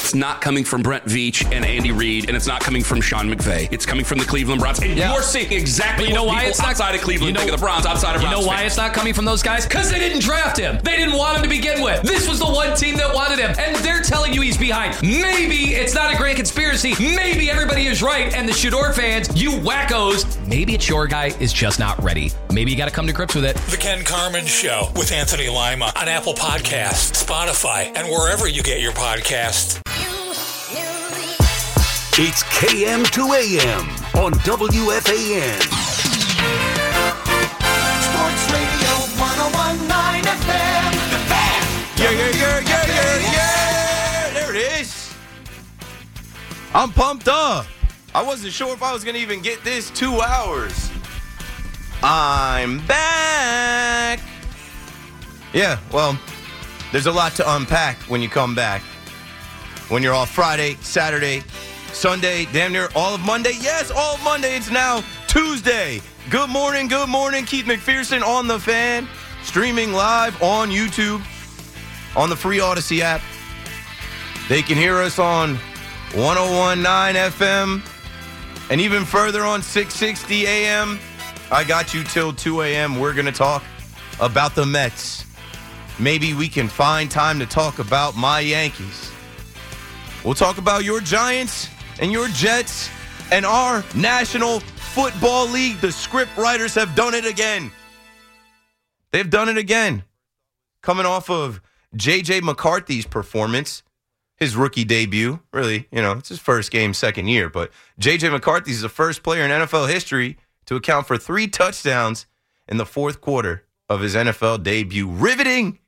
it's not coming from Brent Veach and Andy Reid, and it's not coming from Sean McVay. It's coming from the Cleveland Browns. And you're seeing exactly what people outside of Cleveland think of the Browns, outside of Browns. You know why it's not coming from those guys? Because they didn't draft him. They didn't want him to begin with. This was the one team that wanted him, and they're telling you he's behind. Maybe it's not a grand conspiracy. Maybe everybody is right, and the Shador fans, you wackos, maybe it's your guy is just not ready. Maybe you got to come to grips with it. The Ken Carman Show with Anthony Lima on Apple Podcasts, Spotify, and wherever you get your podcasts. It's KM to AM on WFAN. Sports Radio 101.9 FM. The Fan. Yeah. There it is. I'm pumped up. I wasn't sure if I was going to even get this 2 hours. I'm back. Yeah, well, there's a lot to unpack when you come back. When you're off Friday, Saturday, Sunday, damn near all of Monday. Yes, all of Monday. It's now Tuesday. Good morning. Keith McPherson on The Fan. Streaming live on YouTube, on the free Odyssey app. They can hear us on 101.9 FM and even further on 660 AM. I got you till 2 a.m. We're going to talk about the Mets. Maybe we can find time to talk about my Yankees. We'll talk about your Giants and your Jets and our National Football League. The script writers have done it again. They've done it again. Coming off of J.J. McCarthy's performance, his rookie debut. Really, it's his first game, second year. But J.J. McCarthy's the first player in NFL history to account for 3 touchdowns in the fourth quarter of his NFL debut. Riveting.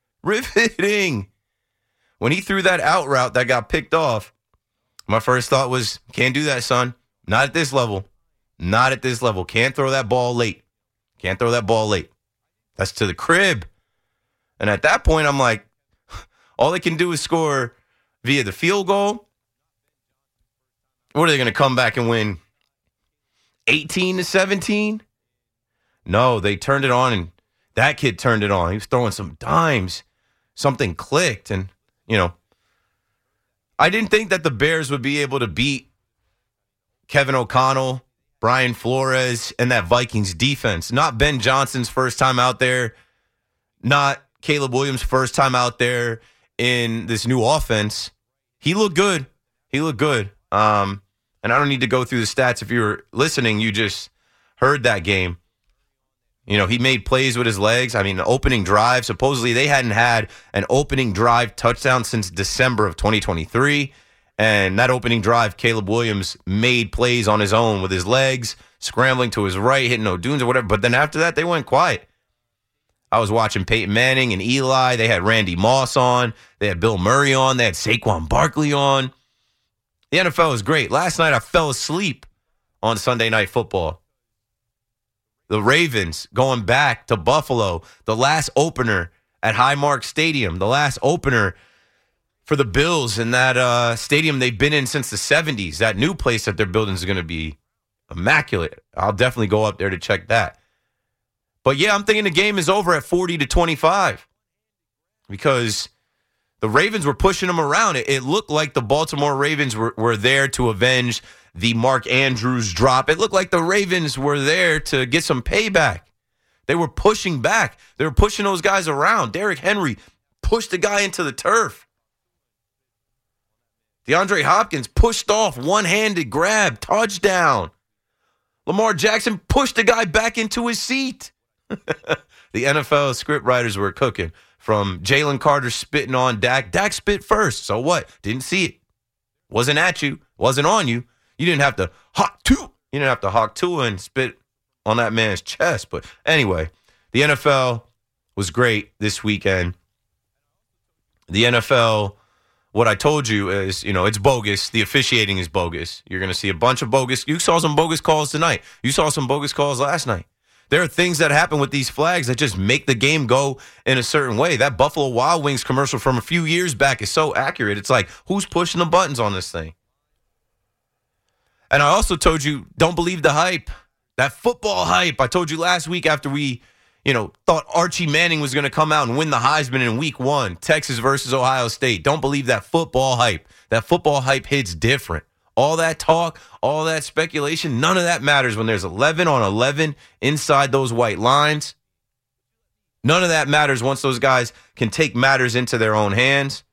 When he threw that out route that got picked off, my first thought was, can't do that, son. Not at this level. Can't throw that ball late. That's to the crib. And at that point, I'm like, all they can do is score via the field goal. What are they going to come back and win? 18-17? No, they turned it on, and that kid turned it on. He was throwing some dimes. Something clicked, and, I didn't think that the Bears would be able to beat Kevin O'Connell, Brian Flores, and that Vikings defense. Not Ben Johnson's first time out there. Not Caleb Williams' first time out there in this new offense. He looked good. And I don't need to go through the stats. If you were listening, you just heard that game. He made plays with his legs. I mean, the opening drive, supposedly they hadn't had an opening drive touchdown since December of 2023. And that opening drive, Caleb Williams made plays on his own with his legs, scrambling to his right, hitting no dunes or whatever. But then after that, they went quiet. I was watching Peyton Manning and Eli. They had Randy Moss on. They had Bill Murray on. They had Saquon Barkley on. The NFL is great. Last night, I fell asleep on Sunday Night Football. The Ravens going back to Buffalo, the last opener at Highmark Stadium, the last opener for the Bills in that stadium they've been in since the 70s. That new place that they're building is going to be immaculate. I'll definitely go up there to check that. But, yeah, I'm thinking the game is over at 40-25 because the Ravens were pushing them around. It looked like the Baltimore Ravens were there to avenge the Mark Andrews drop. It looked like the Ravens were there to get some payback. They were pushing back. They were pushing those guys around. Derrick Henry pushed the guy into the turf. DeAndre Hopkins pushed off, one-handed grab, touchdown. Lamar Jackson pushed the guy back into his seat. The NFL script writers were cooking. From Jalen Carter spitting on Dak. Dak spit first. So what? Didn't see it. Wasn't at you. Wasn't on you. You didn't have to hawk two and spit on that man's chest. But anyway, the NFL was great this weekend. The NFL, what I told you is, it's bogus. The officiating is bogus. You're going to see a bunch of bogus. You saw some bogus calls tonight. You saw some bogus calls last night. There are things that happen with these flags that just make the game go in a certain way. That Buffalo Wild Wings commercial from a few years back is so accurate. It's like, who's pushing the buttons on this thing? And I also told you, don't believe the hype. That football hype. I told you last week after we, thought Archie Manning was going to come out and win the Heisman in week 1, Texas versus Ohio State. Don't believe that football hype. That football hype hits different. All that talk, all that speculation, none of that matters when there's 11 on 11 inside those white lines. None of that matters once those guys can take matters into their own hands.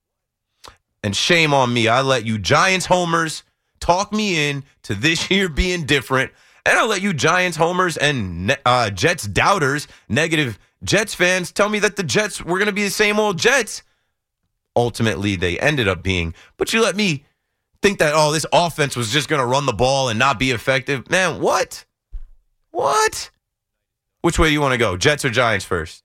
And shame on me. I let you Giants homers talk me in to this year being different. And I'll let you Giants homers and Jets doubters, negative Jets fans, tell me that the Jets were going to be the same old Jets. Ultimately, they ended up being. But you let me think that, this offense was just going to run the ball and not be effective. Man, what? What? Which way do you want to go? Jets or Giants first?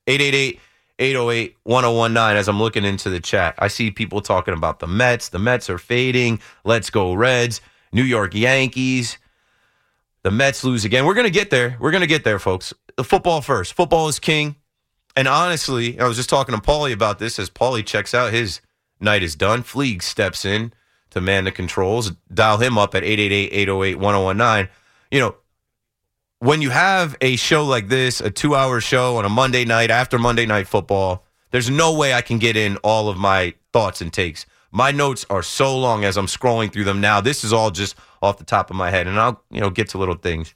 888-808-1019 as I'm looking into the chat. I see people talking about the Mets. The Mets are fading. Let's go Reds. New York Yankees. The Mets lose again. We're going to get there. We're going to get there, folks. The football first. Football is king. And honestly, I was just talking to Paulie about this as Paulie checks out. His night is done. Fleeg steps in to man the controls. Dial him up at 888-808-1019. When you have a show like this, a 2-hour show on a Monday night after Monday Night Football, there's no way I can get in all of my thoughts and takes. My notes are so long as I'm scrolling through them now. This is all just off the top of my head, and I'll get to little things.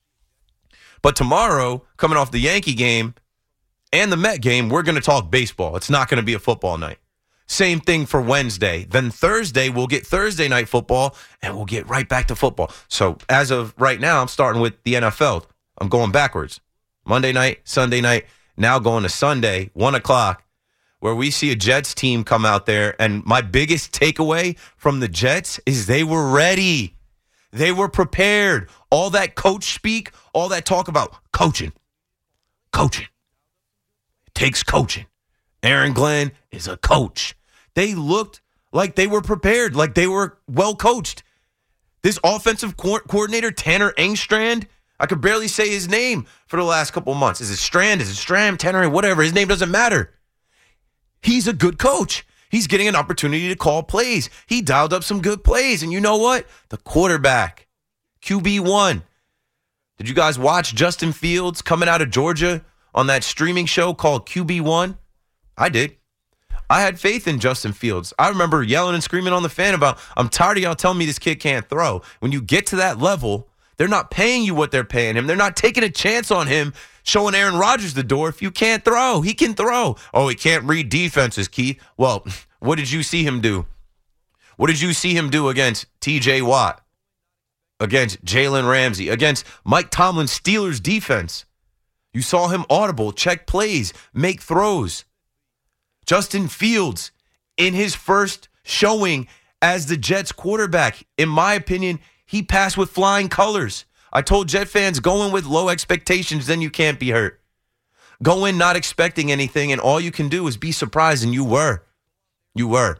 But tomorrow, coming off the Yankee game and the Met game, we're going to talk baseball. It's not going to be a football night. Same thing for Wednesday. Then Thursday, we'll get Thursday Night Football, and we'll get right back to football. So as of right now, I'm starting with the NFL. I'm going backwards. Monday night, Sunday night, now going to Sunday, 1 o'clock, where we see a Jets team come out there. And my biggest takeaway from the Jets is they were ready. They were prepared. All that coach speak, all that talk about coaching. It takes coaching. Aaron Glenn is a coach. They looked like they were prepared, like they were well coached. This offensive coordinator, Tanner Engstrand, I could barely say his name for the last couple of months. Is it Strand? Is it Stram? Tanner? Whatever. His name doesn't matter. He's a good coach. He's getting an opportunity to call plays. He dialed up some good plays. And you know what? The quarterback, QB1. Did you guys watch Justin Fields coming out of Georgia on that streaming show called QB1? I did. I had faith in Justin Fields. I remember yelling and screaming on the fan about, I'm tired of y'all telling me this kid can't throw. When you get to that level, they're not paying you what they're paying him. They're not taking a chance on him, showing Aaron Rodgers the door. If you can't throw, he can throw. Oh, he can't read defenses, Keith. Well, what did you see him do? What did you see him do against TJ Watt, against Jalen Ramsey, against Mike Tomlin's Steelers defense? You saw him audible, check plays, make throws. Justin Fields, in his first showing as the Jets quarterback, in my opinion, he passed with flying colors. I told Jet fans, go in with low expectations, then you can't be hurt. Go in not expecting anything, and all you can do is be surprised, and you were. You were.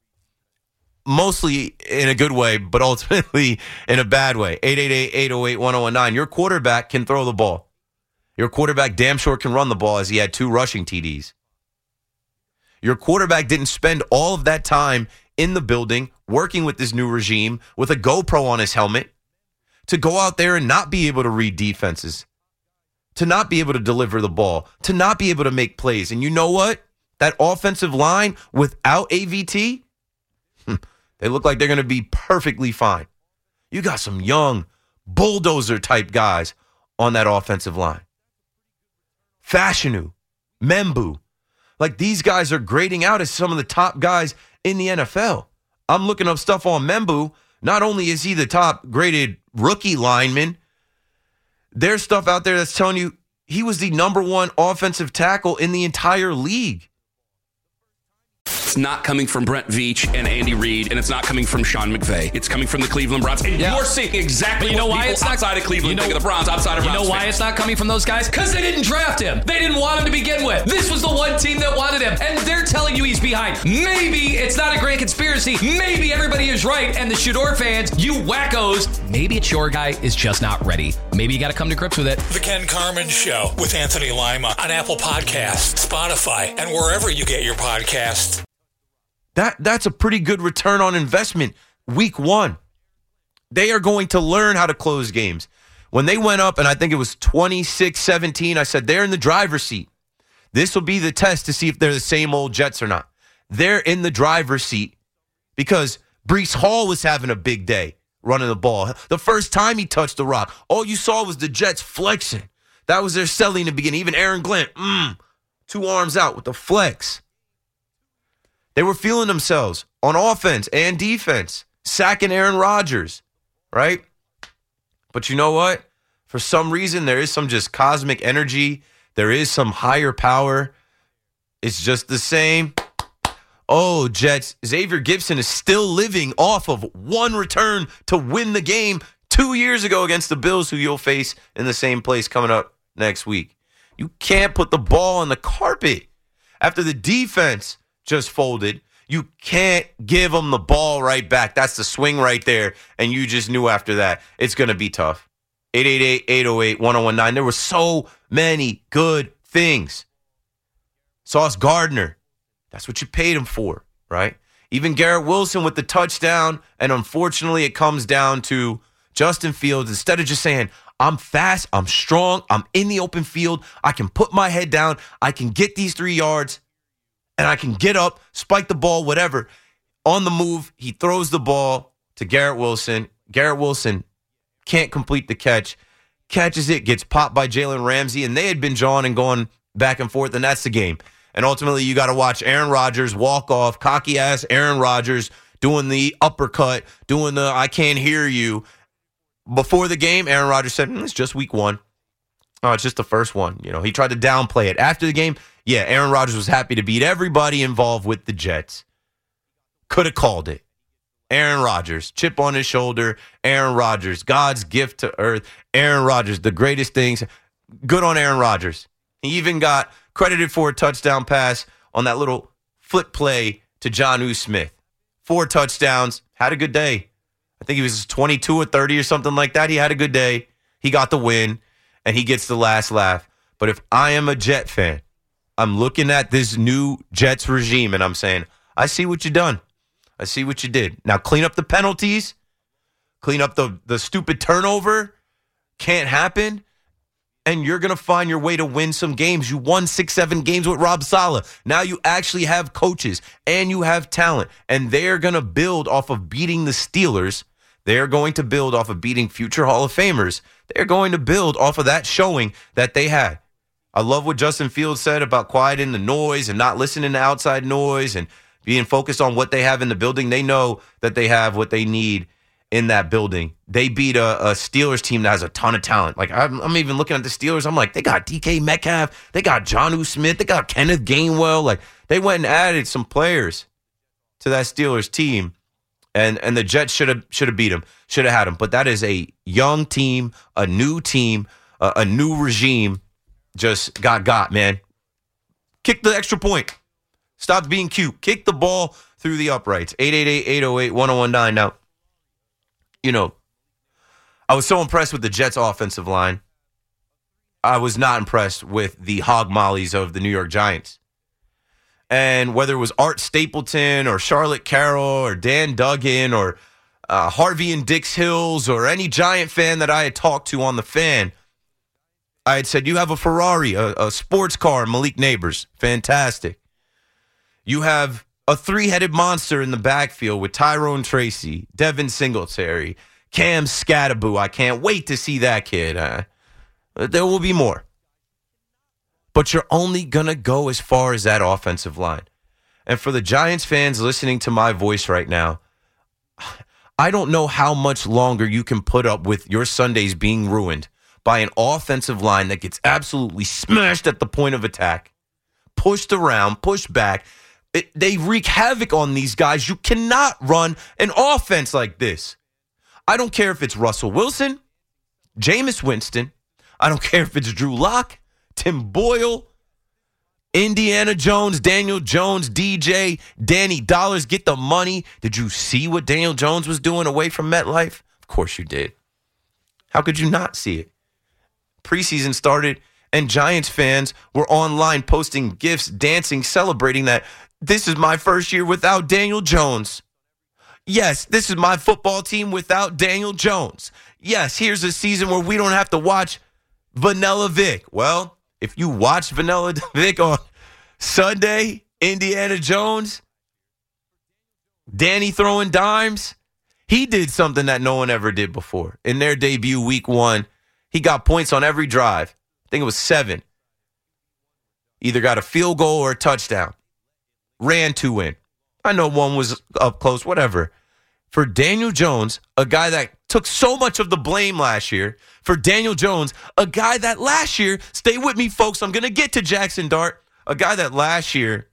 Mostly in a good way, but ultimately in a bad way. 888-808-1019. Your quarterback can throw the ball. Your quarterback damn sure can run the ball, as he had 2 rushing TDs. Your quarterback didn't spend all of that time in the building working with this new regime with a GoPro on his helmet to go out there and not be able to read defenses, to not be able to deliver the ball, to not be able to make plays. And you know what? That offensive line without AVT, they look like they're going to be perfectly fine. You got some young bulldozer type guys on that offensive line. Fashanu, Membu. Like, these guys are grading out as some of the top guys in the NFL. I'm looking up stuff on Membu. Not only is he the top graded rookie lineman, there's stuff out there that's telling you he was the number 1 offensive tackle in the entire league. It's not coming from Brent Veach and Andy Reid, and it's not coming from Sean McVay. It's coming from the Cleveland Browns. And you're seeing exactly what people outside of Cleveland think of the Browns, outside of Browns. You know why it's not coming from those guys? Because they didn't draft him. They didn't want him to begin with. This was the one team that wanted him, and they're telling you he's behind. Maybe it's not a grand conspiracy. Maybe everybody is right, and the Shador fans, you wackos, maybe it's your guy is just not ready. Maybe you got to come to grips with it. The Ken Carman Show with Anthony Lima on Apple Podcasts, Spotify, and wherever you get your podcasts. That's a pretty good return on investment. Week 1. They are going to learn how to close games. When they went up, and I think it was 26-17, I said, they're in the driver's seat. This will be the test to see if they're the same old Jets or not. They're in the driver's seat because Breece Hall was having a big day running the ball. The first time he touched the rock, all you saw was the Jets flexing. That was their selling in the beginning. Even Aaron Glenn, 2 arms out with the flex. They were feeling themselves on offense and defense, sacking Aaron Rodgers, right? But you know what? For some reason, there is some just cosmic energy. There is some higher power. It's just the same. Oh, Jets, Xavier Gibson is still living off of one return to win the game 2 years ago against the Bills, who you'll face in the same place coming up next week. You can't put the ball on the carpet. After the defense just folded, you can't give them the ball right back. That's the swing right there, and you just knew after that it's going to be tough. 888-808-1019. There were so many good things. Sauce Gardner, that's what you paid him for, right? Even Garrett Wilson with the touchdown, and unfortunately it comes down to Justin Fields. Instead of just saying, I'm fast, I'm strong, I'm in the open field, I can put my head down, I can get these 3 yards, and I can get up, spike the ball, whatever. On the move, he throws the ball to Garrett Wilson. Garrett Wilson can't complete the catch, catches it, gets popped by Jalen Ramsey, and they had been jawing and going back and forth, and that's the game. And ultimately, you got to watch Aaron Rodgers walk off, cocky-ass Aaron Rodgers doing the uppercut, doing the I can't hear you. Before the game, Aaron Rodgers said, it's just week 1. Oh, it's just the first one. You know, he tried to downplay it. After the game, yeah, Aaron Rodgers was happy to beat everybody involved with the Jets. Could have called it. Aaron Rodgers, chip on his shoulder. Aaron Rodgers, God's gift to earth. Aaron Rodgers, the greatest things. Good on Aaron Rodgers. He even got credited for a touchdown pass on that little foot play to Jonnu Smith. 4 touchdowns. Had a good day. I think he was 22 or 30 or something like that. He had a good day. He got the win, and he gets the last laugh. But if I am a Jet fan, I'm looking at this new Jets regime, and I'm saying, I see what you done. I see what you did. Now clean up the penalties. Clean up the stupid turnover. Can't happen. And you're going to find your way to win some games. You won 6-7 games with Rob Saleh. Now you actually have coaches and you have talent. And they're going to build off of beating the Steelers. They're going to build off of beating future Hall of Famers. They're going to build off of that showing that they had. I love what Justin Fields said about quieting the noise and not listening to outside noise and being focused on what they have in the building. They know that they have what they need in that building. They beat a Steelers team that has a ton of talent. Like, I'm even looking at the Steelers. I'm like, they got DK Metcalf. They got Jonnu Smith. They got Kenneth Gainwell. Like, they went and added some players to that Steelers team. And the Jets should have beat them, should have had them. But that is a young team, a new regime. Just got, man. Kick the extra point. Stop being cute. Kick the ball through the uprights. 888-808-1019. Now, you know, I was so impressed with the Jets' offensive line. I was not impressed with the hog mollies of the New York Giants. And whether it was Art Stapleton or Charlotte Carroll or Dan Duggan or Harvey and Dix Hills or any Giant fan that I had talked to on the fan, I had said, you have a Ferrari, a sports car, Malik Neighbors. Fantastic. You have a 3-headed monster in the backfield with Tyrone Tracy, Devin Singletary, Cam Scattaboo. I can't wait to see that kid. There will be more. But you're only going to go as far as that offensive line. And for the Giants fans listening to my voice right now, I don't know how much longer you can put up with your Sundays being ruined by an offensive line that gets absolutely smashed at the point of attack, pushed around, pushed back. They wreak havoc on these guys. You cannot run an offense like this. I don't care if it's Russell Wilson, Jameis Winston. I don't care if it's Drew Lock, Tim Boyle, Indiana Jones, Daniel Jones, DJ, Danny Dollars. Get the money. Did you see what Daniel Jones was doing away from MetLife? Of course you did. How could you not see it? Preseason started, and Giants fans were online posting gifs, dancing, celebrating that this is my first year without Daniel Jones. Yes, this is my football team without Daniel Jones. Yes, here's a season where we don't have to watch Vanilla Vic. Well, if you watch Vanilla Vic on Sunday, Indiana Jones, Danny throwing dimes, he did something that no one ever did before. In their debut week 1, he got points on every drive. I think it was 7. Either got a field goal or a touchdown. Ran to win. I know one was up close, whatever. For Daniel Jones, a guy that took so much of the blame last year, for Daniel Jones, a guy that last year, stay with me, folks, I'm going to get to Jackson Dart, a guy that last year,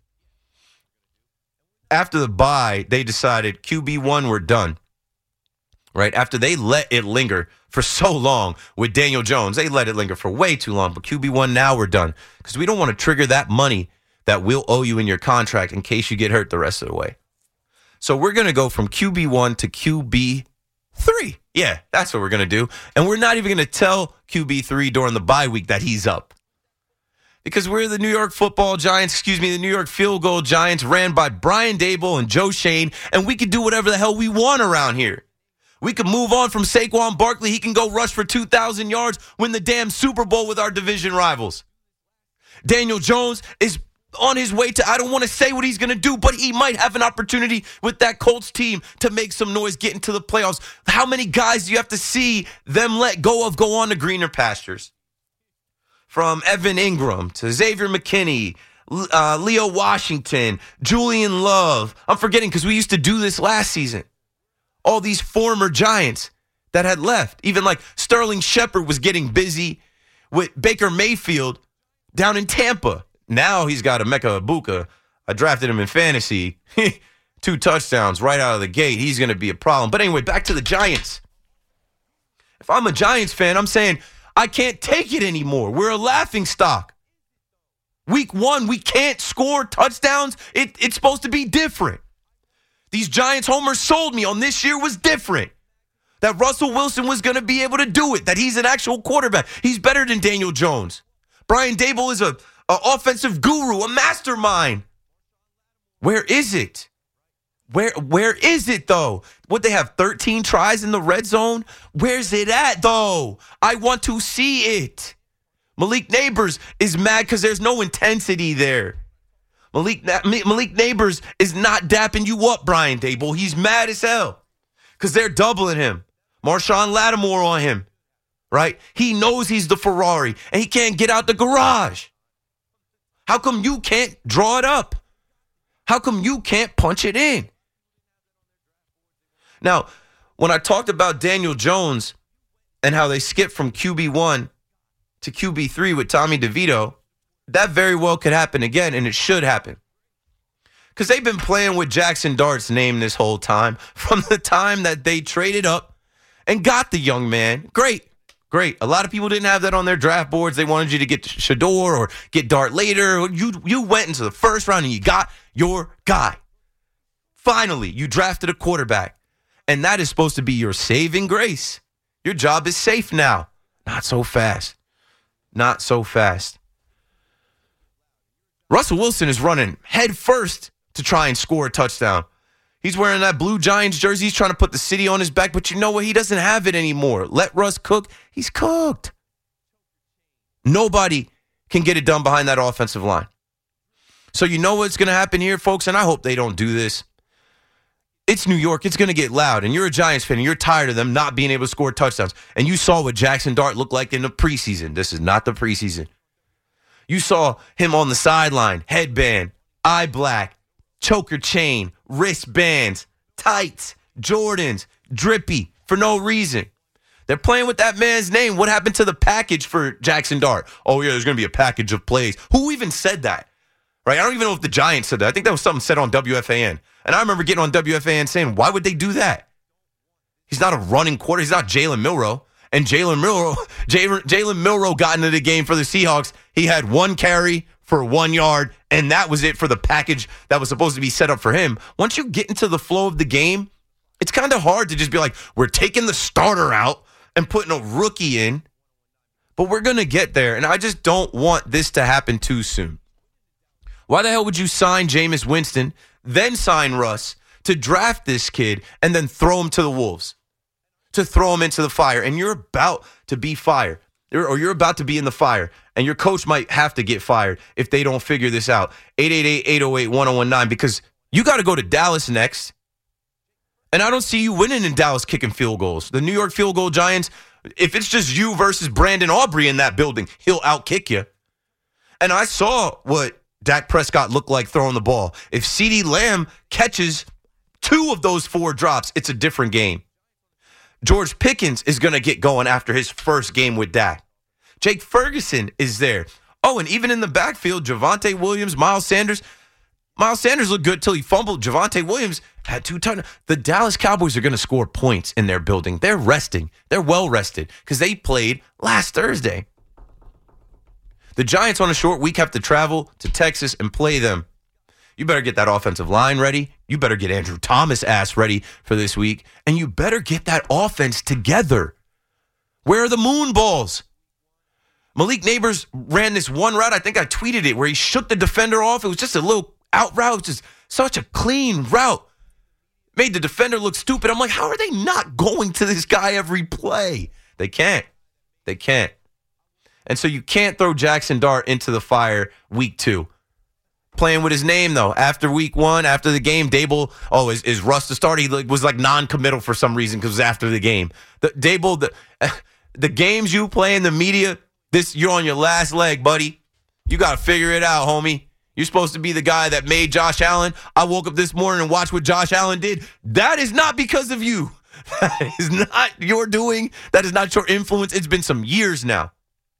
after the bye, they decided QB1, we're done. Right? After they let it linger for so long with Daniel Jones, they let it linger for way too long, but QB1, now we're done. Because we don't want to trigger that money that we'll owe you in your contract in case you get hurt the rest of the way. So we're going to go from QB1 to QB3. Yeah, that's what we're going to do. And we're not even going to tell QB3 during the bye week that he's up. Because we're the New York football Giants, the New York field goal Giants, ran by Brian Daboll and Joe Schoen, and we can do whatever the hell we want around here. We can move on from Saquon Barkley. He can go rush for 2,000 yards, win the damn Super Bowl with our division rivals. Daniel Jones is on his way to, I don't want to say what he's going to do, but he might have an opportunity with that Colts team to make some noise, get into the playoffs. How many guys do you have to see them let go of go on to greener pastures? From Evan Ingram to Xavier McKinney, Leo Washington, Julian Love. I'm forgetting because we used to do this last season. All these former Giants that had left. Even like Sterling Shepard was getting busy with Baker Mayfield down in Tampa. Now he's got Emeka Egbuka. I drafted him in fantasy. 2 touchdowns right out of the gate. He's going to be a problem. But anyway, back to the Giants. If I'm a Giants fan, I'm saying I can't take it anymore. We're a laughing stock. Week 1, we can't score touchdowns. It's supposed to be different. These Giants homers sold me on this year was different. That Russell Wilson was going to be able to do it. That he's an actual quarterback. He's better than Daniel Jones. Brian Daboll is a offensive guru, a mastermind. Where is it? Where is it, though? Would they have 13 tries in the red zone? Where's it at, though? I want to see it. Malik Neighbors is mad because there's no intensity there. Malik Neighbors is not dapping you up, Brian Daboll. He's mad as hell because they're doubling him. Marshawn Lattimore on him, right? He knows he's the Ferrari, and he can't get out the garage. How come you can't draw it up? How come you can't punch it in? Now, when I talked about Daniel Jones and how they skipped from QB1 to QB3 with Tommy DeVito, that very well could happen again, and it should happen. Because they've been playing with Jackson Dart's name this whole time, from the time that they traded up and got the young man. Great. A lot of people didn't have that on their draft boards. They wanted you to get Shador or get Dart later. You went into the first round and you got your guy. Finally, you drafted a quarterback. And that is supposed to be your saving grace. Your job is safe now. Not so fast. Not so fast. Russell Wilson is running head first to try and score a touchdown. He's wearing that blue Giants jersey. He's trying to put the city on his back, but you know what? He doesn't have it anymore. Let Russ cook. He's cooked. Nobody can get it done behind that offensive line. So you know what's going to happen here, folks, and I hope they don't do this. It's New York. It's going to get loud, and you're a Giants fan, and you're tired of them not being able to score touchdowns. And you saw what Jackson Dart looked like in the preseason. This is not the preseason. You saw him on the sideline, headband, eye black, choker chain, wristbands, tights, Jordans, drippy, for no reason. They're playing with that man's name. What happened to the package for Jackson Dart? Oh, yeah, there's going to be a package of plays. Who even said that? Right? I don't even know if the Giants said that. I think that was something said on WFAN. And I remember getting on WFAN saying, why would they do that? He's not a running quarter. He's not Jalen Milroe. And Jalen Milroe got into the game for the Seahawks. He had 1 carry for 1 yard, and that was it for the package that was supposed to be set up for him. Once you get into the flow of the game, it's kind of hard to just be like, we're taking the starter out and putting a rookie in, but we're going to get there, and I just don't want this to happen too soon. Why the hell would you sign Jameis Winston, then sign Russ, to draft this kid and then throw him to the wolves, to throw him into the fire. And you're about to be fired, or you're about to be in the fire, and your coach might have to get fired if they don't figure this out. 888-808-1019, because you got to go to Dallas next. And I don't see you winning in Dallas kicking field goals. The New York Field Goal Giants, if it's just you versus Brandon Aubrey in that building, he'll outkick you. And I saw what Dak Prescott looked like throwing the ball. If CeeDee Lamb catches 2 of those 4 drops, it's a different game. George Pickens is going to get going after his first game with Dak. Jake Ferguson is there. Oh, and even in the backfield, Javonte Williams, Miles Sanders. Miles Sanders looked good till he fumbled. Javonte Williams had 2 touchdowns. The Dallas Cowboys are going to score points in their building. They're resting. They're well rested because they played last Thursday. The Giants on a short week have to travel to Texas and play them. You better get that offensive line ready. You better get Andrew Thomas' ass ready for this week. And you better get that offense together. Where are the moon balls? Malik Neighbors ran this one route. I think I tweeted it where he shook the defender off. It was just a little out route. It was just such a clean route. Made the defender look stupid. I'm like, how are they not going to this guy every play? They can't. They can't. And so you can't throw Jackson Dart into the fire week 2. Playing with his name, though. After week 1, after the game, Dable, is Russ to start? He was like non-committal for some reason because it was after the game. Dable, the games you play in the media, you're on your last leg, buddy. You got to figure it out, homie. You're supposed to be the guy that made Josh Allen. I woke up this morning and watched what Josh Allen did. That is not because of you. That is not your doing. That is not your influence. It's been some years now.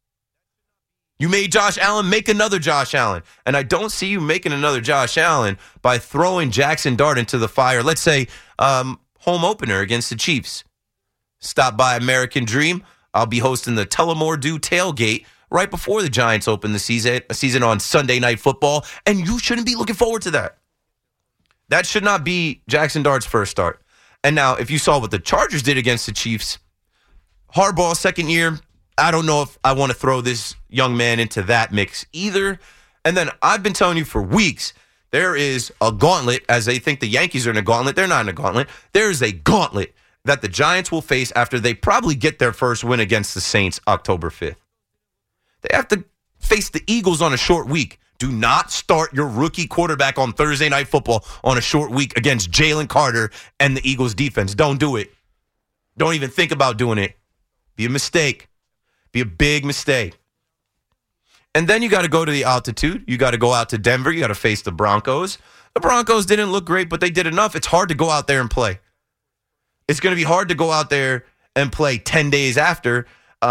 You made Josh Allen, make another Josh Allen. And I don't see you making another Josh Allen by throwing Jackson Dart into the fire. Let's say home opener against the Chiefs. Stop by American Dream. I'll be hosting the Tullamore Dew tailgate right before the Giants open the season on Sunday Night Football. And you shouldn't be looking forward to that. That should not be Jackson Dart's first start. And now, if you saw what the Chargers did against the Chiefs, Harbaugh, second year, I don't know if I want to throw this young man into that mix either. And then I've been telling you for weeks, there is a gauntlet, as they think the Yankees are in a gauntlet. They're not in a gauntlet. There is a gauntlet that the Giants will face after they probably get their first win against the Saints October 5th. They have to face the Eagles on a short week. Do not start your rookie quarterback on Thursday Night Football on a short week against Jalen Carter and the Eagles defense. Don't do it. Don't even think about doing it. Be a mistake. Be a big mistake. And then you got to go to the altitude. You got to go out to Denver. You got to face the Broncos. The Broncos didn't look great, but they did enough. It's hard to go out there and play. It's going to be hard to go out there and play 10 days after.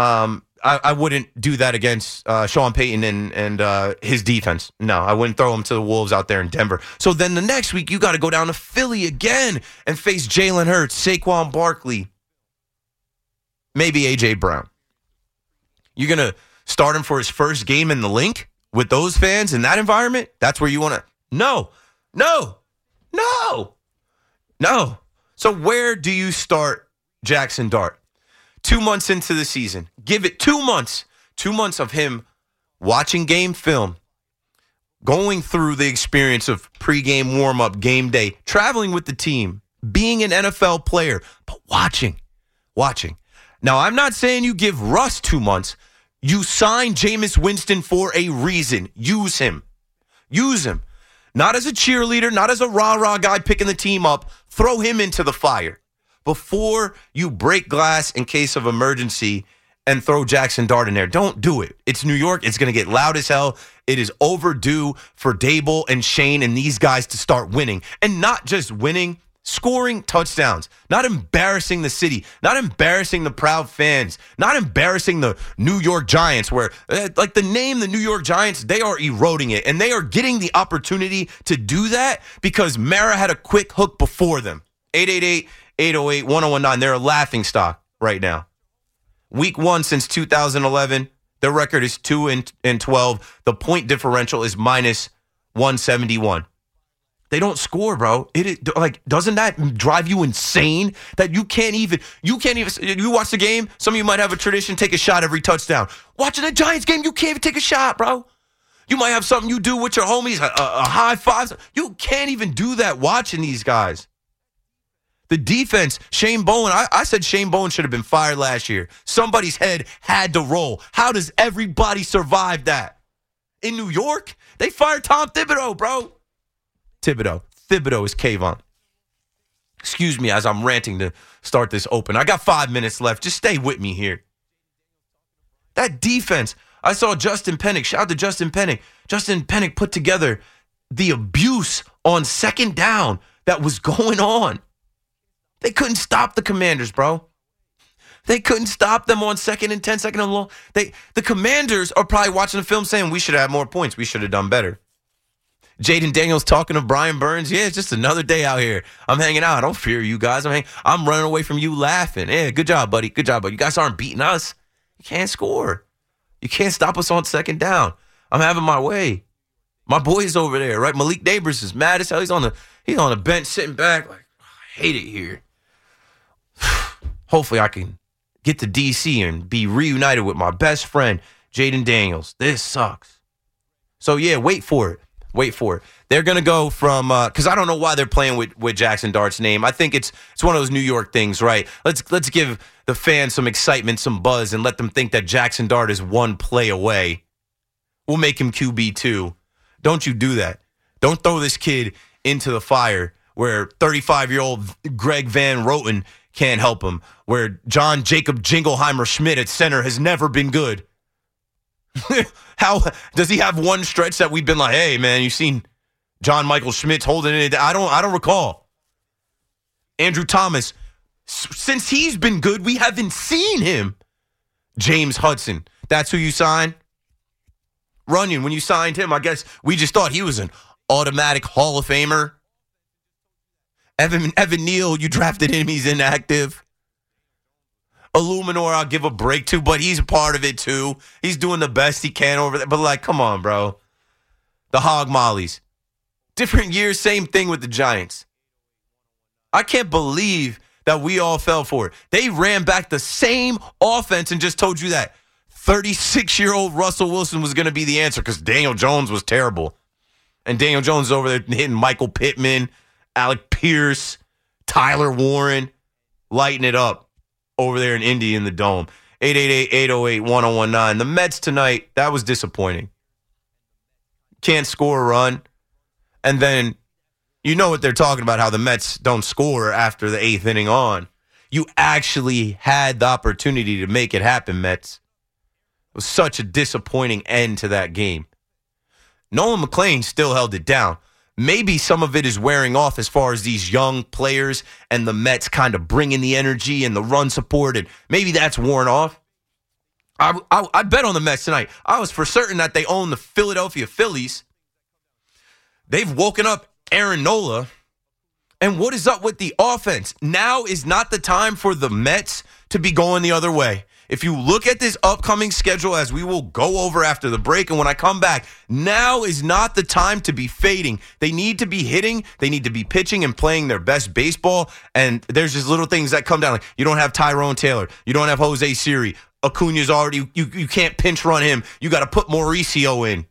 I wouldn't do that against Sean Payton and his defense. No, I wouldn't throw him to the Wolves out there in Denver. So then the next week, you got to go down to Philly again and face Jalen Hurts, Saquon Barkley, maybe A.J. Brown. You're going to start him for his first game in the Link with those fans in that environment? That's where you want to? No. So where do you start Jackson Dart? 2 months into the season. Give it 2 months. 2 months of him watching game film, going through the experience of pregame warm-up, game day, traveling with the team, being an NFL player, but watching. Now, I'm not saying you give Russ 2 months. You signed Jameis Winston for a reason. Use him. Not as a cheerleader, not as a rah-rah guy picking the team up. Throw him into the fire before you break glass in case of emergency and throw Jackson Dart in there. Don't do it. It's New York. It's going to get loud as hell. It is overdue for Dable and Shane and these guys to start winning. And not just winning, scoring touchdowns, not embarrassing the city, not embarrassing the proud fans, not embarrassing the New York Giants, where like the name the New York Giants, they are eroding it. And they are getting the opportunity to do that because Mara had a quick hook before them. 888-808-1019. They're a laughingstock right now. Week 1 since 2011, their record is 2-12. The point differential is minus 171. They don't score, bro. Doesn't that drive you insane that you can't even, you watch the game, some of you might have a tradition, take a shot every touchdown. Watching the Giants game, you can't even take a shot, bro. You might have something you do with your homies, a high five. You can't even do that watching these guys. The defense, Shane Bowen, I said Shane Bowen should have been fired last year. Somebody's head had to roll. How does everybody survive that? In New York, they fired Tom Thibodeau, bro. Thibodeau is Kayvon. Excuse me as I'm ranting to start this open. I got 5 minutes left. Just stay with me here. That defense, I saw Justin Pennick. Shout out to Justin Pennick. Justin Pennick put together the abuse on second down that was going on. They couldn't stop the Commanders, bro. They couldn't stop them on 2nd and 10, 2nd and long. The Commanders are probably watching the film saying, we should have more points. We should have done better. Jaden Daniels talking to Brian Burns. Yeah, it's just another day out here. I'm hanging out. I don't fear you guys. I'm running away from you laughing. Yeah, good job, buddy. Good job, buddy. You guys aren't beating us. You can't score. You can't stop us on 2nd down. I'm having my way. My boy's over there, right? Malik Neighbors is mad as hell. He's on the bench sitting back like, I hate it here. Hopefully I can get to D.C. and be reunited with my best friend, Jaden Daniels. This sucks. So, yeah, wait for it. They're going to go from because I don't know why they're playing with Jackson Dart's name. I think it's one of those New York things, right? Let's give the fans some excitement, some buzz, and let them think that Jackson Dart is one play away. We'll make him QB2. Don't you do that. Don't throw this kid into the fire where 35-year-old Greg Van Roten can't help him, where John Jacob Jingleheimer Schmidt at center has never been good. How does he have one stretch that we've been like, hey, man, you seen John Michael Schmitz holding it? I don't recall. Andrew Thomas, since he's been good, we haven't seen him. James Hudson, that's who you signed? Runyon, when you signed him, I guess we just thought he was an automatic Hall of Famer. Evan Neal, you drafted him, he's inactive. Illuminor, I'll give a break to, but he's a part of it too. He's doing the best he can over there. But, like, come on, bro. The Hog Mollies. Different years, same thing with the Giants. I can't believe that we all fell for it. They ran back the same offense and just told you that 36-year-old Russell Wilson was going to be the answer because Daniel Jones was terrible. And Daniel Jones is over there hitting Michael Pittman, Alec Pierce, Tyler Warren, lighting it up over there in Indy in the Dome. 888-808-1019. The Mets tonight, that was disappointing. Can't score a run. And then you know what they're talking about, how the Mets don't score after the 8th inning on. You actually had the opportunity to make it happen, Mets. It was such a disappointing end to that game. Nolan McClain still held it down. Maybe some of it is wearing off as far as these young players and the Mets kind of bringing the energy and the run support, and maybe that's worn off. I bet on the Mets tonight. I was for certain that they own the Philadelphia Phillies. They've woken up Aaron Nola. And what is up with the offense? Now is not the time for the Mets to be going the other way. If you look at this upcoming schedule, as we will go over after the break, and when I come back, now is not the time to be fading. They need to be hitting, they need to be pitching and playing their best baseball, and there's just little things that come down. Like you don't have Tyrone Taylor, you don't have Jose Siri, Acuna's already, you can't pinch run him. You got to put Mauricio in.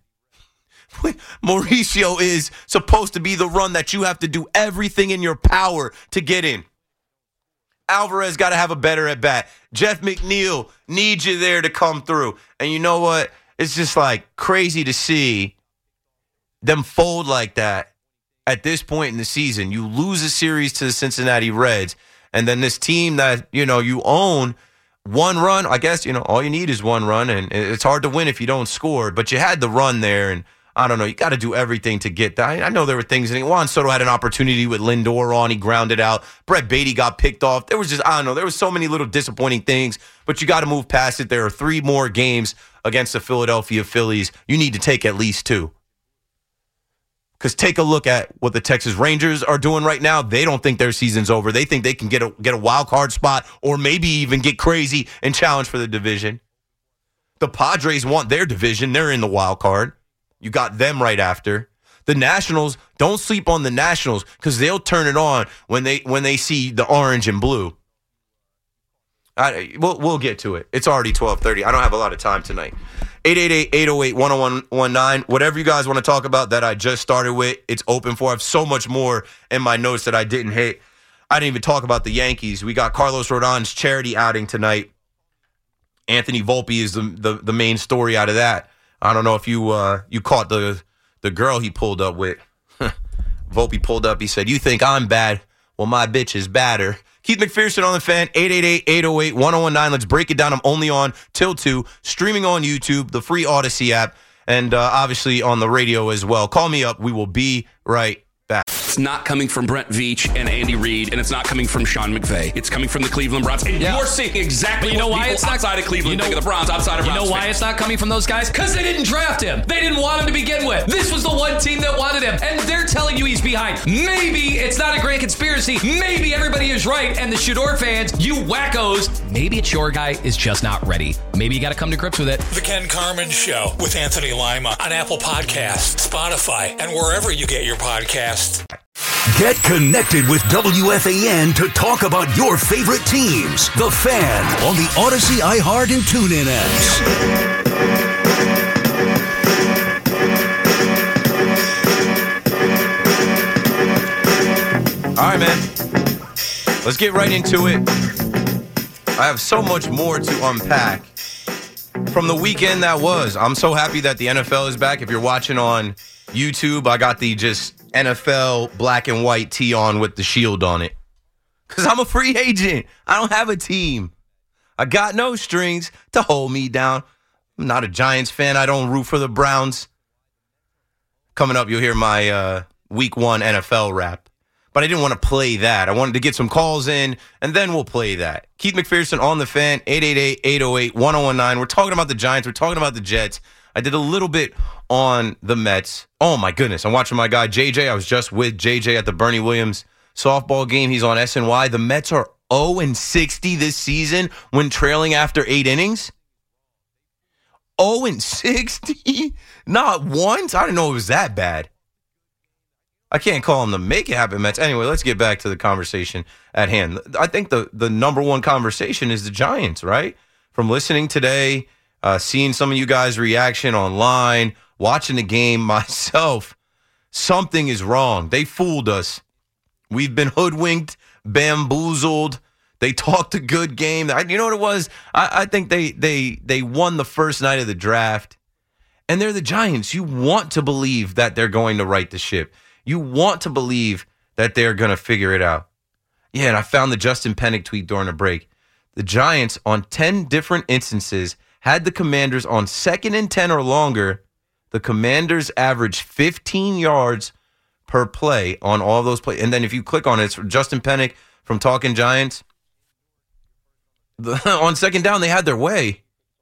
Mauricio is supposed to be the run that you have to do everything in your power to get in. Alvarez got to have a better at bat. Jeff McNeil needs you there to come through. And you know what? It's just like crazy to see them fold like that at this point in the season. You lose a series to the Cincinnati Reds, and then this team that, you know, you own, one run, I guess, you know, all you need is one run, and it's hard to win if you don't score. But you had the run there, and I don't know. You got to do everything to get that. I know there were things. Juan Soto had an opportunity with Lindor on. He grounded out. Brett Beatty got picked off. There was just, I don't know. There was so many little disappointing things, but you got to move past it. There are 3 more games against the Philadelphia Phillies. You need to take at least 2. Because take a look at what the Texas Rangers are doing right now. They don't think their season's over. They think they can get a wild card spot or maybe even get crazy and challenge for the division. The Padres want their division. They're in the wild card. You got them right after. The Nationals, don't sleep on the Nationals because they'll turn it on when they see the orange and blue. We'll get to it. It's already 12:30. I don't have a lot of time tonight. 888-808-1019. Whatever you guys want to talk about that I just started with, it's open for. I have so much more in my notes that I didn't hit. I didn't even talk about the Yankees. We got Carlos Rodon's charity outing tonight. Anthony Volpe is the main story out of that. I don't know if you caught the girl he pulled up with. Volpe pulled up. He said, "You think I'm bad? Well, my bitch is badder." Keith McPherson on the Fan, 888-808-1019. Let's break it down. I'm only on till 2, streaming on YouTube, the free Odyssey app, and obviously on the radio as well. Call me up. We will be right back. It's not coming from Brent Veach and Andy Reid, and it's not coming from Sean McVay. It's coming from the Cleveland Browns. And you're seeing exactly what people outside of Cleveland think of the Browns, outside of Browns. You know why fans. it's not coming from those guys? Because they didn't draft him. They didn't want him to begin with. This was the one team that wanted him, and they're telling you he's behind. Maybe it's not a grand conspiracy. Maybe everybody is right, and the Shador fans, you wackos, maybe it's your guy is just not ready. Maybe you got to come to grips with it. The Ken Carman Show with Anthony Lima on Apple Podcasts, Spotify, and wherever you get your podcasts. Get connected with WFAN to talk about your favorite teams. The Fan on the Odyssey, iHeart, and TuneIn apps. All right, man. Let's get right into it. I have so much more to unpack from the weekend that was. I'm so happy that the NFL is back. If you're watching on YouTube, I got the just NFL black and white tee on with the shield on it. Because I'm a free agent. I don't have a team. I got no strings to hold me down. I'm not a Giants fan. I don't root for the Browns. Coming up, you'll hear my Week 1 NFL rap. But I didn't want to play that. I wanted to get some calls in, and then we'll play that. Keith McPherson on the Fan, 888-808-1019. We're talking about the Giants. We're talking about the Jets. I did a little bit on the Mets. Oh, my goodness. I'm watching my guy, JJ. I was just with JJ at the Bernie Williams softball game. He's on SNY. The Mets are 0-60 this season when trailing after 8 innings. 0-60? Not once? I didn't know it was that bad. I can't call them the make it happen Mets. Anyway, let's get back to the conversation at hand. I think the number one conversation is the Giants, right? From listening today, seeing some of you guys' reaction online, watching the game myself, something is wrong. They fooled us. We've been hoodwinked, bamboozled. They talked a good game. You know what it was? I think they won the first night of the draft, and they're the Giants. You want to believe that they're going to right the ship. You want to believe that they're going to figure it out. Yeah, and I found the Justin Pennick tweet during the break. The Giants, on 10 different instances, had the Commanders on 2nd and 10 or longer. The Commanders averaged 15 yards per play on all those plays. And then if you click on it, it's from Justin Pennick from Talking Giants. On 2nd down, they had their way.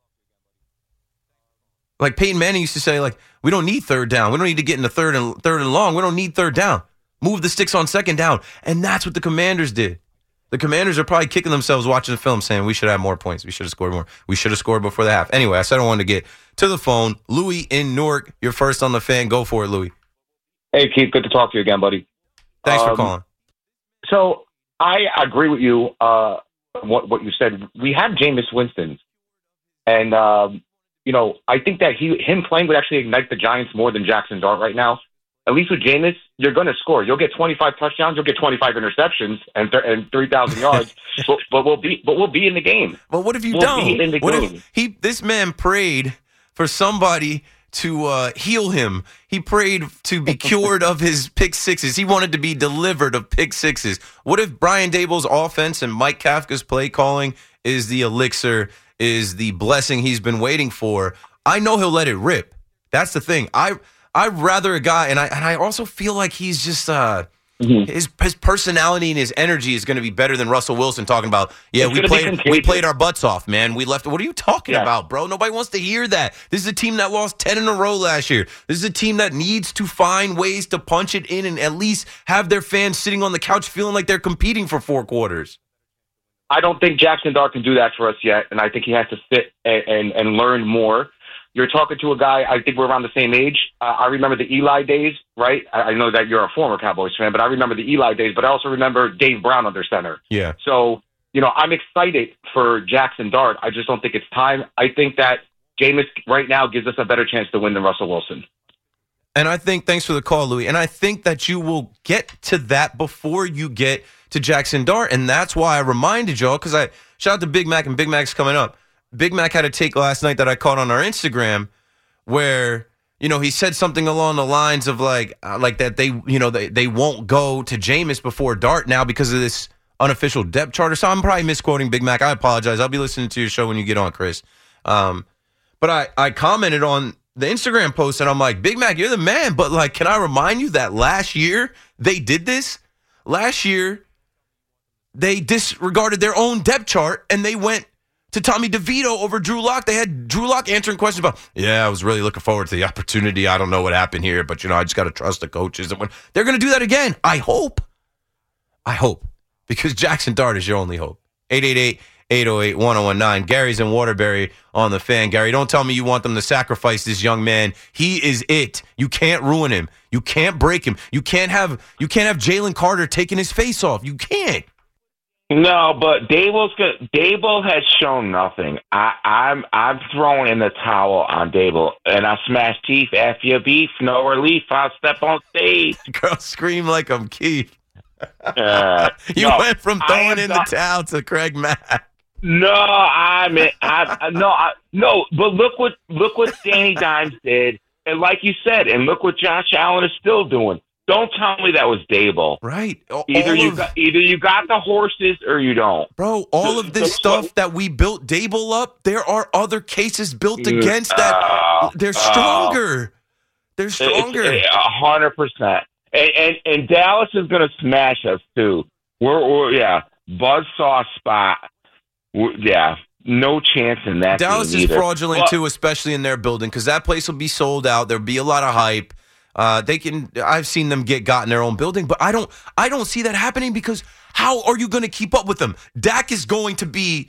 Like Peyton Manning used to say, like, we don't need 3rd down. We don't need to get into third and long. We don't need 3rd down. Move the sticks on 2nd down. And that's what the Commanders did. The Commanders are probably kicking themselves watching the film saying, we should have more points. We should have scored more. We should have scored before the half. Anyway, I said I wanted to get to the phone. Louis in Newark, you're first on the Fan. Go for it, Louis. Hey, Keith. Good to talk to you again, buddy. Thanks for calling. So I agree with you, what you said. We have Jameis Winston. And, I think that him playing would actually ignite the Giants more than Jackson Dart right now. At least with Jameis, you're going to score. You'll get 25 touchdowns. You'll get 25 interceptions and 3,000 yards. but we'll be in the game. But what if you don't? This man prayed for somebody to heal him. He prayed to be cured of his pick sixes. He wanted to be delivered of pick sixes. What if Brian Daboll's offense and Mike Kafka's play calling is the elixir, is the blessing he's been waiting for? I know he'll let it rip. That's the thing. I'd rather a guy, and I also feel like he's just his personality and his energy is going to be better than Russell Wilson talking about. Yeah, we played our butts off, man. We left. What are you talking about, bro? Nobody wants to hear that. This is a team that lost 10 in a row last year. This is a team that needs to find ways to punch it in and at least have their fans sitting on the couch feeling like they're competing for 4 quarters. I don't think Jackson Dart can do that for us yet, and I think he has to sit and learn more. You're talking to a guy, I think we're around the same age. I remember the Eli days, right? I know that you're a former Cowboys fan, but I remember the Eli days, but I also remember Dave Brown under center. Yeah. So, I'm excited for Jackson Dart. I just don't think it's time. I think that Jameis right now gives us a better chance to win than Russell Wilson. And I think, thanks for the call, Louis, and I think that you will get to that before you get to Jackson Dart. And that's why I reminded y'all, because I shout out to Big Mac, and Big Mac's coming up. Big Mac had a take last night that I caught on our Instagram where, he said something along the lines of like that they won't go to Jameis before Dart now because of this unofficial depth charter. So I'm probably misquoting Big Mac. I apologize. I'll be listening to your show when you get on, Chris. But I commented on the Instagram post, and I'm like, Big Mac, you're the man. But, like, can I remind you that last year they did this? Last year they disregarded their own depth chart, and they went to Tommy DeVito over Drew Lock. They had Drew Lock answering questions about, I was really looking forward to the opportunity. I don't know what happened here, but, I just got to trust the coaches. And when they're going to do that again, I hope, because Jackson Dart is your only hope. 888-808-1019. Gary's in Waterbury on the Fan. Gary, don't tell me you want them to sacrifice this young man. He is it. You can't ruin him. You can't break him. You can't have Jalen Carter taking his face off. You can't. No, but Dable has shown nothing. I'm throwing in the towel on Dable, and I smash Keith after your beef. No relief. I'll step on stage. Girl, scream like I'm Keith. You went from throwing in the towel to Craig Mack. No, but look what Danny Dimes did, and like you said, and look what Josh Allen is still doing. Don't tell me that was Dable. Right. Either you got the horses or you don't. Bro, all of this stuff that we built Dable up, there are other cases built against that. They're stronger. They're stronger. 100%. And Dallas is going to smash us too. We're buzzsaw spot. No chance in that. Dallas is fraudulent too, especially in their building, because that place will be sold out. There'll be a lot of hype. I've seen them got in their own building, but I don't see that happening, because how are you going to keep up with them? Dak is going to be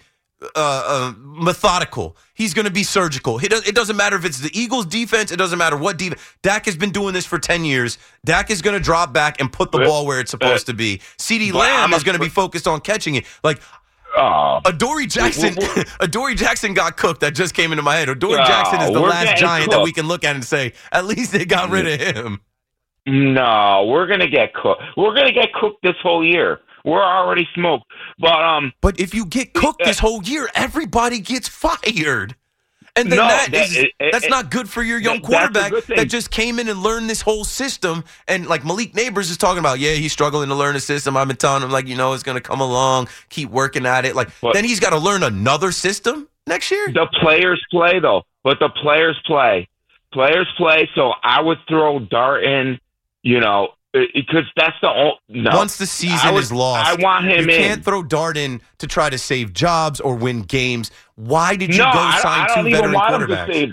methodical. He's going to be surgical. It doesn't matter if it's the Eagles defense. It doesn't matter what defense. Dak has been doing this for 10 years. Dak is going to drop back and put the ball where it's supposed to be. CeeDee Lamb is going to be focused on catching it. Like, Adoree Jackson got cooked. That just came into my head. Adoree Jackson is the last Giant that we can look at and say, at least they got rid of him. No, we're going to get cooked. We're going to get cooked this whole year. We're already smoked. But if you get cooked this whole year, everybody gets fired. And then that's not good for your young quarterback that just came in and learned this whole system. And like Malik Neighbors is talking about, he's struggling to learn the system. I've been telling him, it's going to come along. Keep working at it. Then he's got to learn another system next year? The players play, though. But the players play. So I would throw Dart in, because that's the only... No. Once the season is lost, I want him in. You can't throw Dart in to try to save jobs or win games. Why did you go sign two veteran quarterbacks?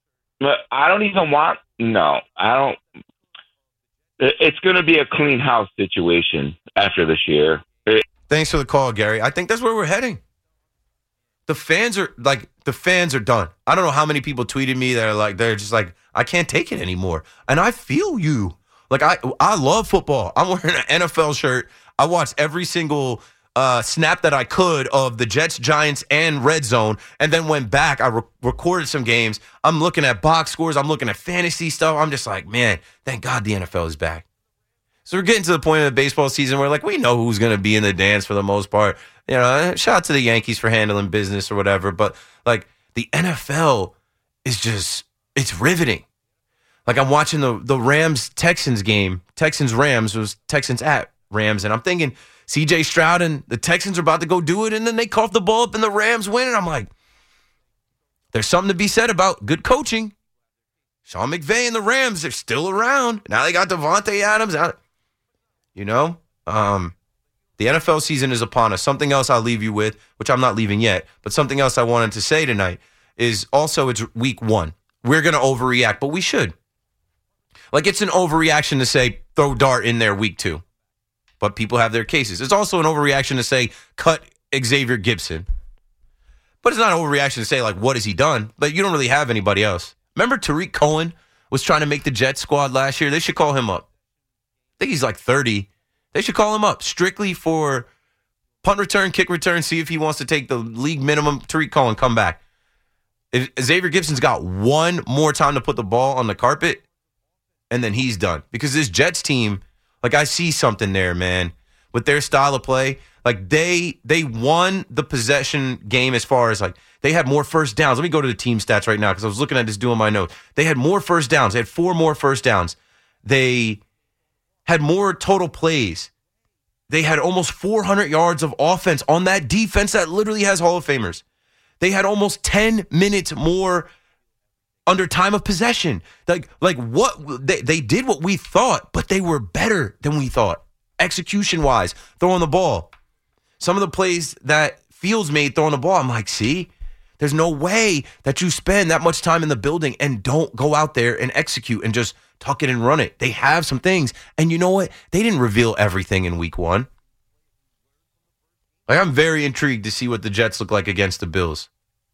I don't even want... No, I don't... It's going to be a clean house situation after this year. Thanks for the call, Gary. I think that's where we're heading. The fans are done. I don't know how many people tweeted me that are they're just like, I can't take it anymore. And I feel you. I love football. I'm wearing an NFL shirt. I watched every single snap that I could of the Jets, Giants, and Red Zone, and then went back. I recorded some games. I'm looking at box scores. I'm looking at fantasy stuff. I'm just like, man, thank God the NFL is back. So we're getting to the point of the baseball season where, we know who's going to be in the dance for the most part. Shout out to the Yankees for handling business or whatever. But, the NFL is just, it's riveting. I'm watching the Rams-Texans game. Texans-Rams was Texans at Rams. And I'm thinking, C.J. Stroud and the Texans are about to go do it. And then they cough the ball up and the Rams win. And I'm like, there's something to be said about good coaching. Sean McVay and the Rams, they're still around. Now they got Devontae Adams. The NFL season is upon us. Something else I'll leave you with, which I'm not leaving yet, but something else I wanted to say tonight is also it's week 1. We're going to overreact, but we should. It's an overreaction to say throw Dart in there week 2. But people have their cases. It's also an overreaction to say cut Xavier Gibson. But it's not an overreaction to say, what has he done? But you don't really have anybody else. Remember Tariq Cohen was trying to make the Jets squad last year? They should call him up. I think he's 30. They should call him up strictly for punt return, kick return, see if he wants to take the league minimum. Tariq Cohen, come back. If Xavier Gibson's got one more time to put the ball on the carpet, and then he's done. Because this Jets team, I see something there, man. with their style of play. Like they won the possession game as far as like they had more first downs. Let me go to the team stats right now because I was looking at this doing my notes. They had more first downs. They had 4 more first downs. They had more total plays. They had almost 400 yards of offense on that defense that literally has Hall of Famers. They had almost 10 minutes more under time of possession. Like what they did what we thought, but they were better than we thought. Execution-wise, throwing the ball. Some of the plays that Fields made throwing the ball, I'm like, see, there's no way that you spend that much time in the building and don't go out there and execute and just tuck it and run it. They have some things. And you know what? They didn't reveal everything in week 1. Like, I'm very intrigued to see what the Jets look like against the Bills.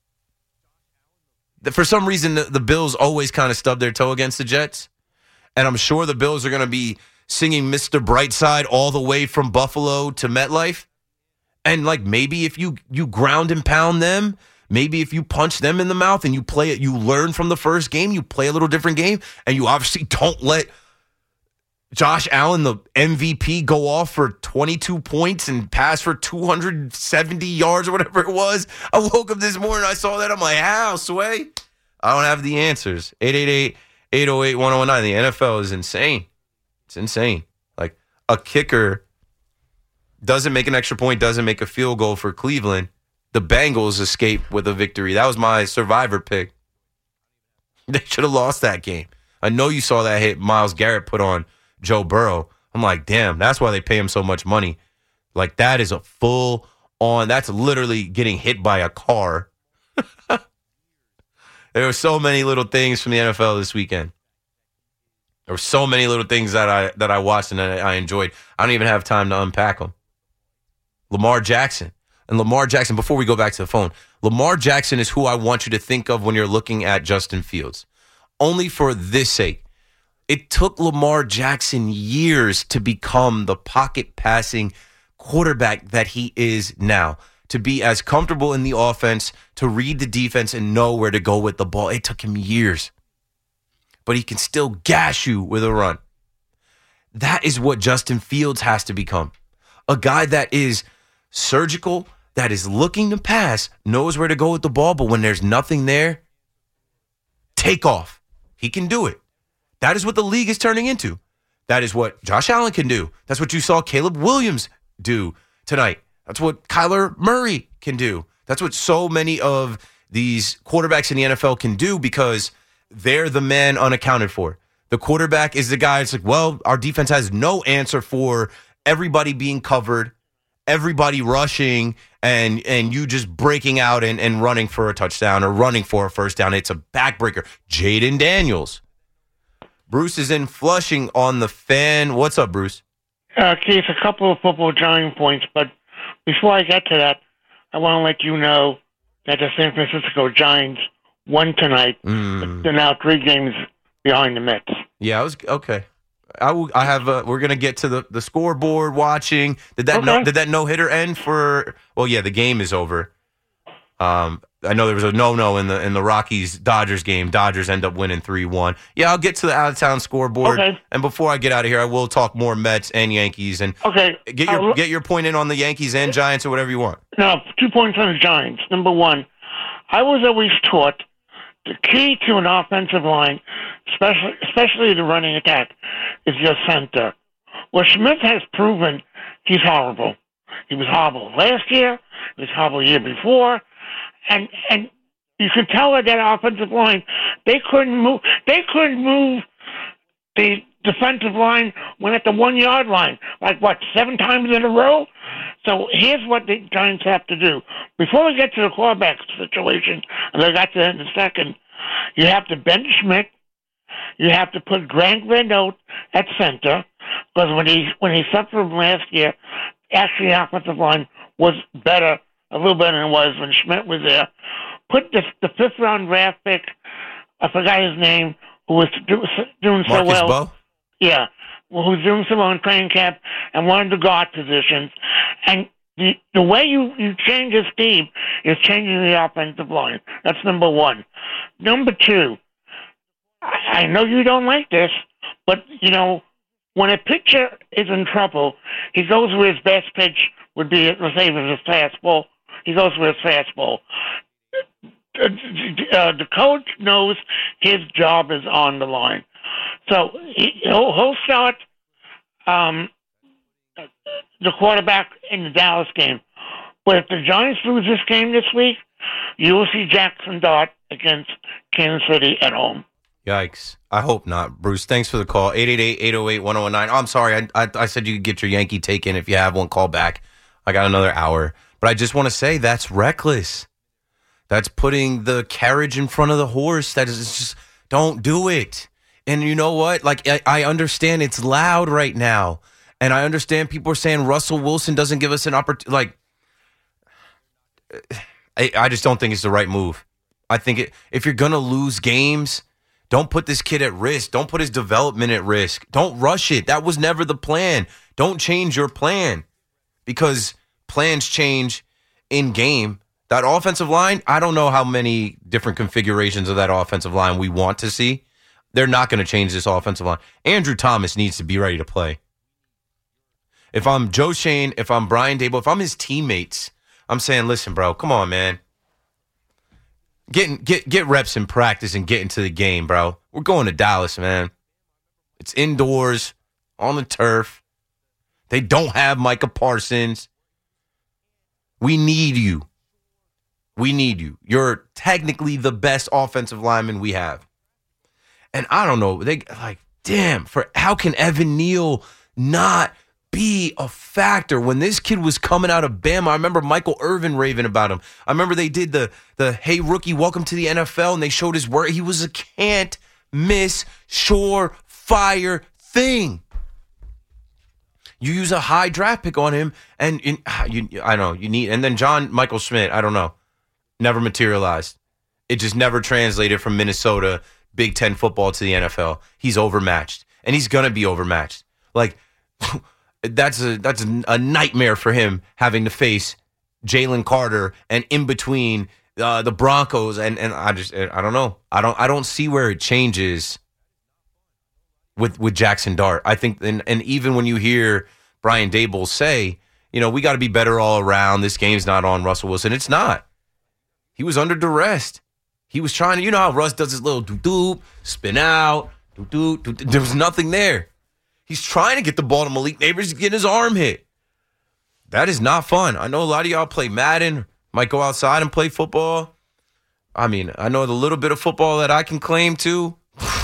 For some reason, the Bills always kind of stub their toe against the Jets. And I'm sure the Bills are going to be singing Mr. Brightside all the way from Buffalo to MetLife. And, like, maybe if you ground and pound them, maybe if you punch them in the mouth and you play it, you learn from the first game, you play a little different game, and you obviously don't let Josh Allen, the MVP, go off for 22 points and pass for 270 yards or whatever it was. I woke up this morning, I saw that. I'm like, how, Sway? I don't have the answers. 888-808-1019. The NFL is insane. It's insane. Like, a kicker doesn't make an extra point, doesn't make a field goal for Cleveland. The Bengals escape with a victory. That was my survivor pick. They should have lost that game. I know you saw that hit Myles Garrett put on Joe Burrow. I'm like, damn, that's why they pay him so much money. Like, that is a full on, that's literally getting hit by a car. There were so many little things from the NFL this weekend. There were so many little things that I watched and I enjoyed. I don't even have time to unpack them. Lamar Jackson. And Lamar Jackson, before we go back to the phone, Lamar Jackson is who I want you to think of when you're looking at Justin Fields. Only for this sake. It took Lamar Jackson years to become the pocket passing quarterback that he is now. To be as comfortable in the offense, to read the defense and know where to go with the ball. It took him years. But he can still gash you with a run. That is what Justin Fields has to become. A guy that is surgical, that is looking to pass, knows where to go with the ball, but when there's nothing there, take off. He can do it. That is what the league is turning into. That is what Josh Allen can do. That's what you saw Caleb Williams do tonight. That's what Kyler Murray can do. That's what so many of these quarterbacks in the NFL can do because they're the man unaccounted for. The quarterback is the guy that's like, well, our defense has no answer for everybody being covered, everybody rushing, and you just breaking out and running for a touchdown or running for a first down. It's a backbreaker. Jaden Daniels. Bruce is in Flushing on the Fan. What's up, Bruce? Keith, a couple of football giant points, but before I get to that, I want to let you know that the San Francisco Giants won tonight. But they're now 3 games behind the Mets. Yeah, I was okay. I have. We're gonna get to the scoreboard watching. Did that no hitter end for? Well, yeah, the game is over. I know there was a no in the Rockies Dodgers game. Dodgers end up winning 3-1. Yeah, I'll get to the out of town scoreboard. Okay. And before I get out of here, I will talk more Mets and Yankees and get your point in on the Yankees and Giants or whatever you want. No, 2 points on the Giants. Number one, I was always taught the key to an offensive line, especially the running attack, is your center. Well, Schmidt has proven he's horrible. He was horrible last year. He was horrible the year before. And you can tell that offensive line, they couldn't move the defensive line when at the 1 yard line, 7 times in a row? So here's what the Giants have to do. Before we get to the quarterback situation, and I got to that in a second, you have to bench Schmidt. You have to put Grant Van Note at center, because when he suffered from last year, actually the offensive line was better, a little better than it was when Schmidt was there. Put the 5th round draft pick, I forgot his name, who was doing so Marcus well. Bowe? Yeah, who's doing so well in training camp and one of the guard positions. And the way you change this team is changing the offensive line. That's number one. Number two, I know you don't like this, but, when a pitcher is in trouble, he goes where his best pitch would be, let's say, with his fastball. He goes with his fastball. The coach knows his job is on the line. So he'll start the quarterback in the Dallas game. But if the Giants lose this game this week, you will see Jackson Dart against Kansas City at home. Yikes. I hope not. Bruce, thanks for the call. 888-808-1019. Oh, I'm sorry. I said you could get your Yankee take in if you have one. Call back. I got another hour. But I just want to say that's reckless. That's putting the carriage in front of the horse. That is just, don't do it. And you know what? Like, I understand it's loud right now. And I understand people are saying Russell Wilson doesn't give us an opportunity. Like, I just don't think it's the right move. I think if you're going to lose games, don't put this kid at risk. Don't put his development at risk. Don't rush it. That was never the plan. Don't change your plan because plans change in game. That offensive line, I don't know how many different configurations of that offensive line we want to see. They're not going to change this offensive line. Andrew Thomas needs to be ready to play. If I'm Joe Schoen, if I'm Brian Daboll, if I'm his teammates, I'm saying, listen, bro, come on, man. Get reps in practice and get into the game, bro. We're going to Dallas, man. It's indoors, on the turf. They don't have Micah Parsons. We need you. We need you. You're technically the best offensive lineman we have. And I don't know, how can Evan Neal not be a factor? When this kid was coming out of Bama, I remember Michael Irvin raving about him. I remember they did the hey rookie, welcome to the NFL, and they showed his work. He was a can't miss, surefire thing. You use a high draft pick on him, and and then John Michael Schmidt, I don't know, never materialized. It just never translated from Minnesota Big Ten football to the NFL. He's overmatched, and he's gonna be overmatched. Like, that's a nightmare for him, having to face Jalen Carter and in between the Broncos, and I don't know. I don't see where it changes with Jackson Dart. I think, and even when you hear Brian Daboll say, we got to be better all around. This game's not on Russell Wilson. It's not. He was under duress. He was trying to, you know how Russ does his little doop, spin out, doop. There was nothing there. He's trying to get the ball to Malik Neighbors to get his arm hit. That is not fun. I know a lot of y'all play Madden, might go outside and play football. I mean, I know the little bit of football that I can claim to.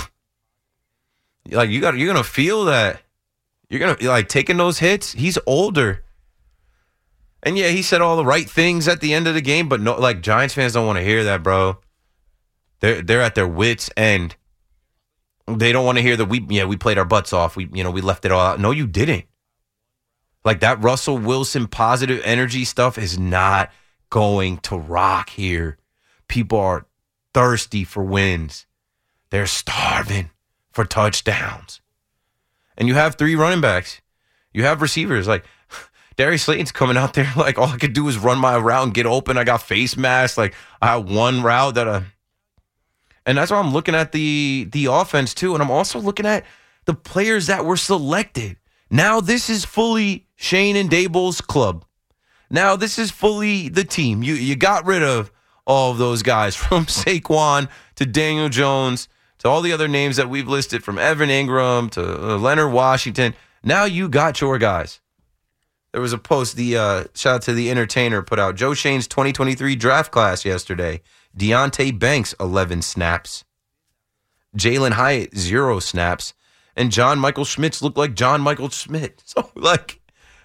Like, you're gonna feel that. You're gonna taking those hits. He's older. And yeah, he said all the right things at the end of the game, but no, Giants fans don't want to hear that, bro. They're at their wits' end. They don't want to hear that we played our butts off. We left it all out. No, you didn't. Like, that Russell Wilson positive energy stuff is not going to rock here. People are thirsty for wins. They're starving for touchdowns. And you have 3 running backs. You have receivers. Like, Darius Slayton's coming out there like, all I could do is run my route and get open. I got face masks. Like, I have one route that and that's why I'm looking at the offense too. And I'm also looking at the players that were selected. Now this is fully Shane and Daboll's club. Now this is fully the team. You got rid of all of those guys, from Saquon to Daniel Jones to all the other names that we've listed, from Evan Ingram to Leonard Washington. Now you got your guys. There was a post, shout out to The Entertainer, put out Joe Shane's 2023 draft class yesterday. Deonte Banks, 11 snaps. Jalen Hyatt, 0 snaps. And John Michael Schmitz looked like John Michael Schmidt. So like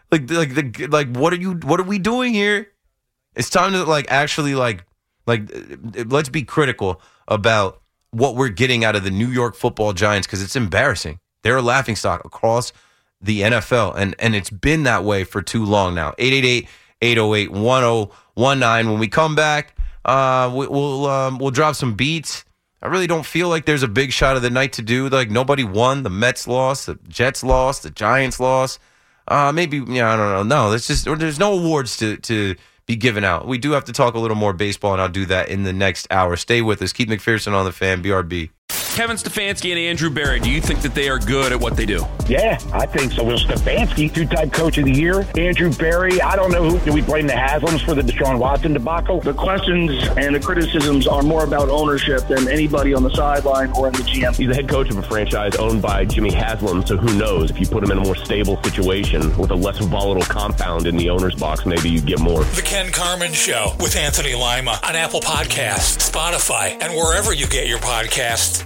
what are we doing here? It's time to actually let's be critical about what we're getting out of the New York Football Giants, because it's embarrassing. They're a laughingstock across the NFL, and it's been that way for too long now. 888-808-1019. When we come back, we'll drop some beats. I really don't feel like there's a big shot of the night to do. Like, nobody won. The Mets lost, the Jets lost, the Giants lost. Maybe, I don't know. No, there's no awards to be given out. We do have to talk a little more baseball, and I'll do that in the next hour. Stay with us. Keith McPherson on the Fan, BRB. Kevin Stefanski and Andrew Berry, do you think that they are good at what they do? Yeah, I think so. Will Stefanski, two-time coach of the year. Andrew Berry, I don't know who. Do we blame the Haslams for the Deshaun Watson debacle? The questions and the criticisms are more about ownership than anybody on the sideline or in the GM. He's the head coach of a franchise owned by Jimmy Haslam, so who knows? If you put him in a more stable situation with a less volatile compound in the owner's box, maybe you get more. The Ken Carman Show with Anthony Lima on Apple Podcasts, Spotify, and wherever you get your podcasts.